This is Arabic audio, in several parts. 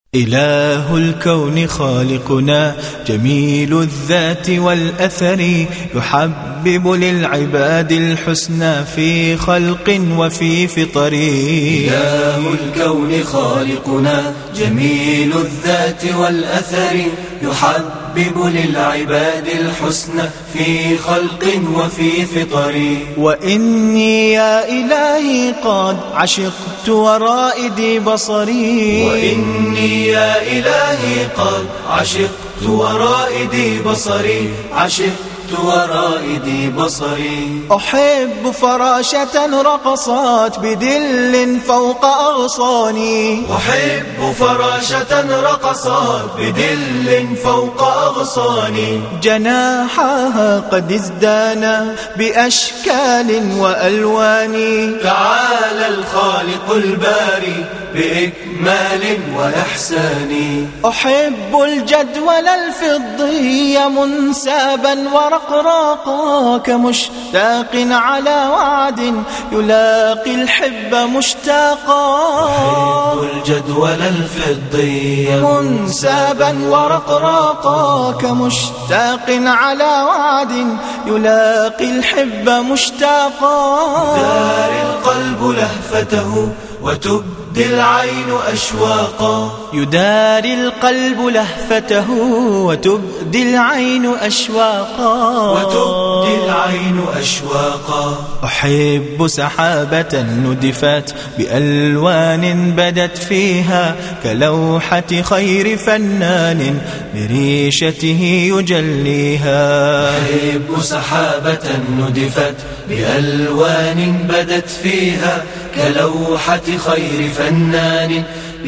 إله الكون خالقنا جميل الذات والأثر، يحبب للعباد الحسنى في خلق وفي فطر. إله الكون خالقنا جميل الذات والأثر، يحبب للعباد الحسنى في خلق وفي فطر. وإني يا إلهي قد عشقت ورائدي بصري، وإني يا إلهي قد عشقت ورائدي بصري، عشقت ورائدي بصري. أحب فراشة رقصت بدل فوق أغصاني، أحب فراشة رقصت بدل فوق أغصاني. جناحها قد ازدانا بأشكال وألوان. تعالى الخالق الباري بإكمال وإحسان. أحب الجدول الفضي منسابا ورقراقا، كمشتاق على وعد يلاقي الحب مشتاقا. أحب الجدول الفضي منسابا ورقراقا، كمشتاق على وعد يلاقي الحب مشتاقا. دار القلب لهفته وتبدي العين أشواقا. يداري القلب لهفته وتبدي العين أشواقا، وتبدي العين أشواقا. أحب سحابة ندفت بألوان بدت فيها كلوحة خير فنان بريشته يجليها. أحب سحابة ندفت بألوان بدت فيها كلوحة خير فنان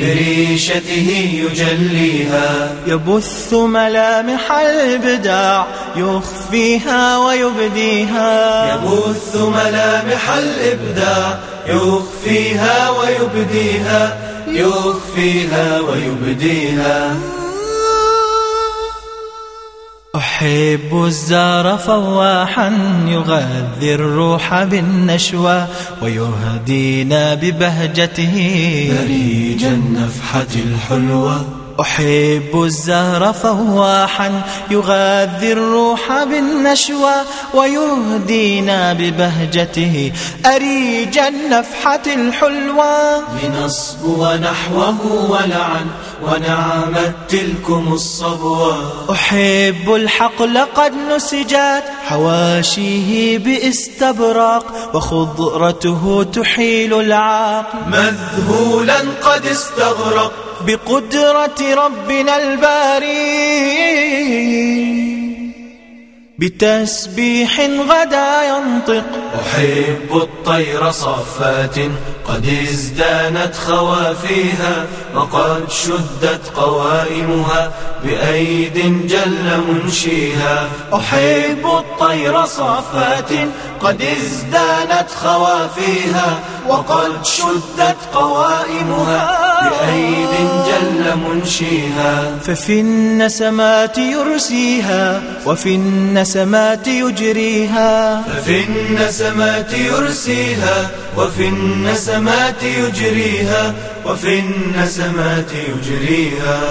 بريشته يجليها. يبث ملامح الإبداع يخفيها ويبديها. يبث ملامح الإبداع يخفيها ويبديها، يخفيها ويبديها. أحب الزار فواحا يغذي الروح بالنشوى ويهدينا ببهجته بريج النفحة الحلوة. أحب الزهر فواحا يغذي الروح بالنشوى ويهدينا ببهجته أريج النفحة الحلوة. لنصبو نحوه ولعا ونعمت تلكم الصبوة. أحب الحقل قد نسجت حواشيه باستبراق وخضرته تحيل العاق. مذهولا قد استغرق بقدرة ربنا الباري بتسبيح غدا ينطق. أحب الطير صفات قد ازدانت خوافيها وقد شدت قوائمها بأيد جل منشيها. أحب الطير صفات قد ازدانت خوافيها وقد شدت قوائمها بأيد جل منشيها. ففي النسمات يرسيها وفي النسمات يجريها. ففي النسمات يرسيها وفي النسمات يجريها، وفي النسمات يجريها.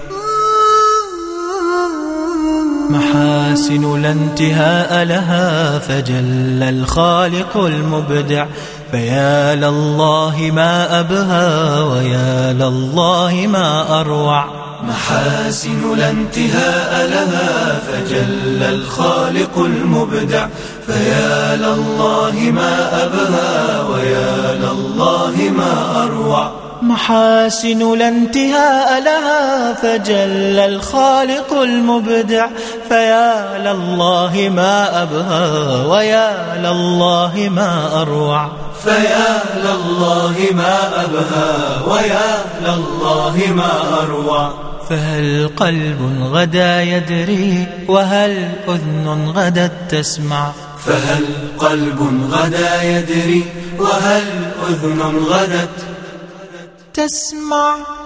محاسن لا انتهاء لها فجل الخالق المبدع. فيا لله ما أبهى ويا لله ما أروع. محاسن لا انتهاء لها فجل الخالق المبدع. فيا لله ما أبهى ويا لله ما أروع. محاسن لا انتهاء لها فجل الخالق المبدع. فيا لله ما أبهى ويا لله ما أروع. فيا لله ما أبهى ويا لله ما أروع. فهل قلب غدا يدري وهل أذن غدت تسمع. فهل قلب غدا يدري وهل أذن غدت تسمع.